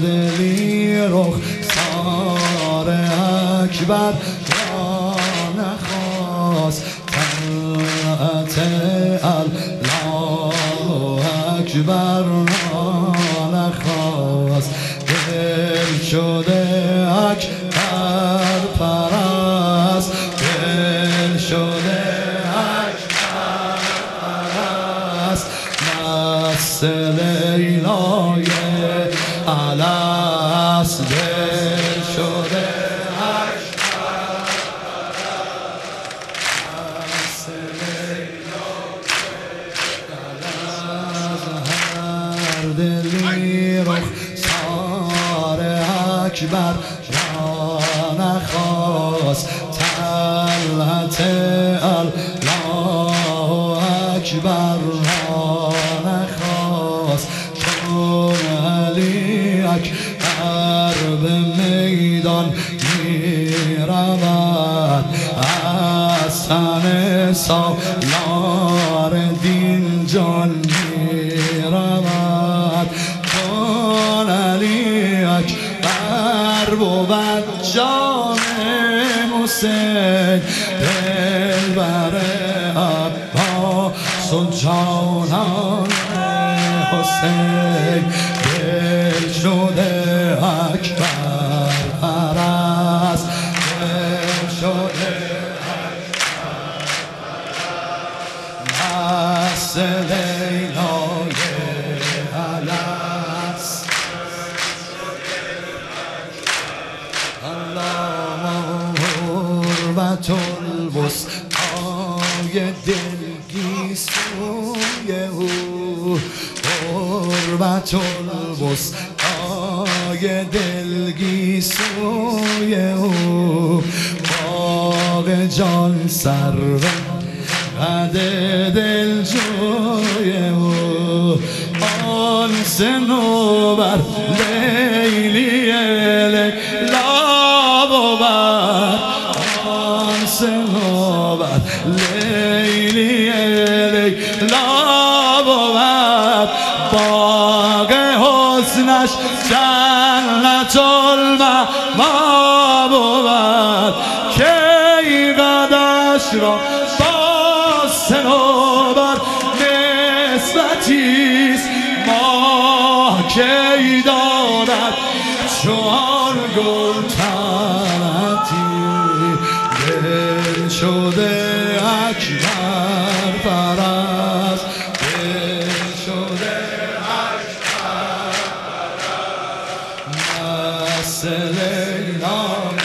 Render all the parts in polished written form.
دلی رخ سار اکبر را نخواست طلعت الله اکبر را نخواست دل شده اکبر پرست دل شده اکبر پرست مست لیلای الست دل شده اکبر مست لیلای الست هر دلی رخ سار اکبر را نخواست طلعت الله اکبر را نخواست چون علی اکبر به میدان می رود از تن سالار دین جان می رود چون علی اکبر بود جان حسین دلبر عباس و جانان حسین دل شده اکبر پرست دل شده اکبر مست لیلای الست قربت الوسطای دلگیسوی او قربت الوسطای دلگیسوی او باغ جان سرو قد دلجوی او آن صنوبر لیلی لیلا بود آن صنوبر لیلی لیلا بود باغ حسنش جنت المأوا بود کی قدش را با صنوبر نسبتیست ماه کی دارد چون گل طلعتی دل شده اکبر پرست دل شده اکبر مست لیلای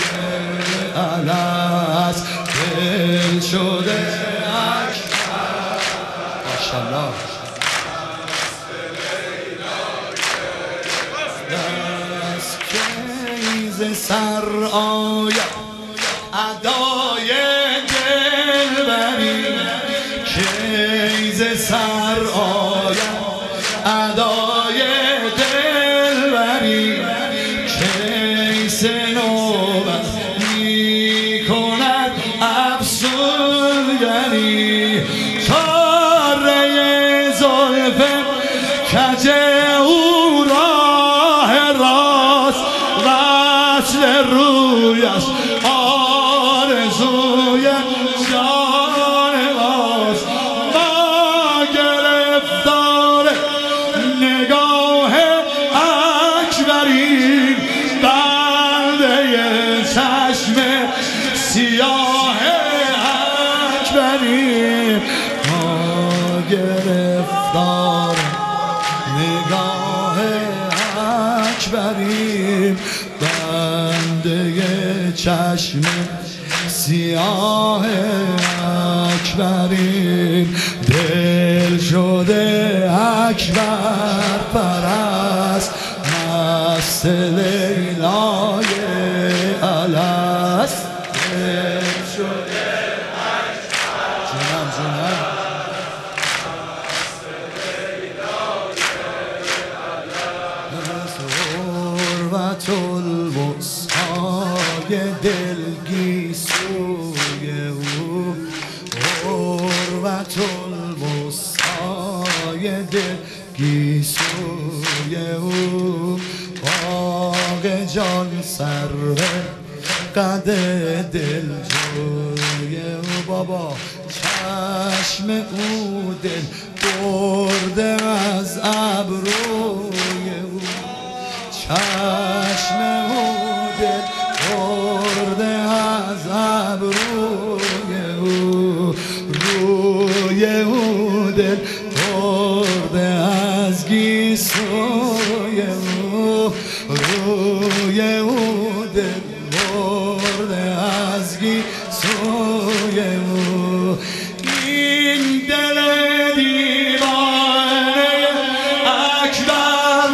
الست دل شده اکبر ماشاءالله دست کیز سر آید ادای دلبری کیز سر آید ادای دلبری کیس نوبت می کند افسونگری چاره زلف کج او راه راست وصل رویش آرزوی جان ماست ما گرفتار نگاه اکبریم بنده چشم سیاه اکبریم ما گرفتار نگاه اکبریم بنده چشم سیاه اکبریم دل شده اکبر پرست مست لیلای الست دل شده اکبر جونم مست لیلای الست قربت الوسطای دلگیسوی او قربت الوسطای دلگیسوی او جان سر قد دل جوی او بابا چشم او دل برده از ابروی او چشم او دل برده از ابروی او روی او دل برده از گیسوی او روی او دل برده از گیسوی او این دل دیوانه اکبر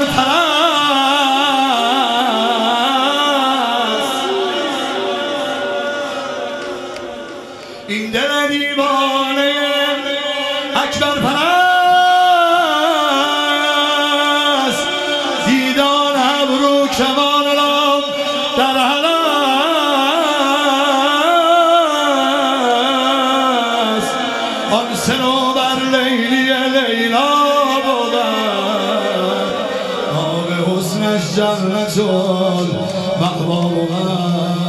پرست این دل دیوانه اکبر پرست دیدان ابرو کمان رام در هست آن صنوبر لیلی لیلا بود آب حسنش جنت المأوا بود